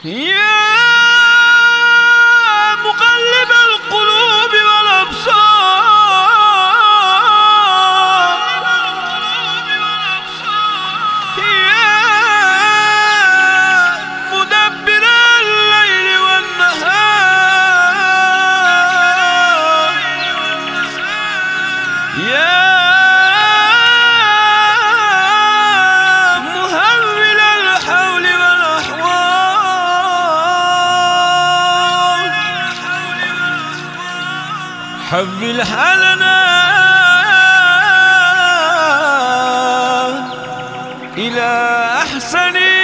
يا مقلب القلوب والأبصار، يا مدبر الليل والنهار، يا مهول الحول والأحوال، حول حالنا إلى أحسن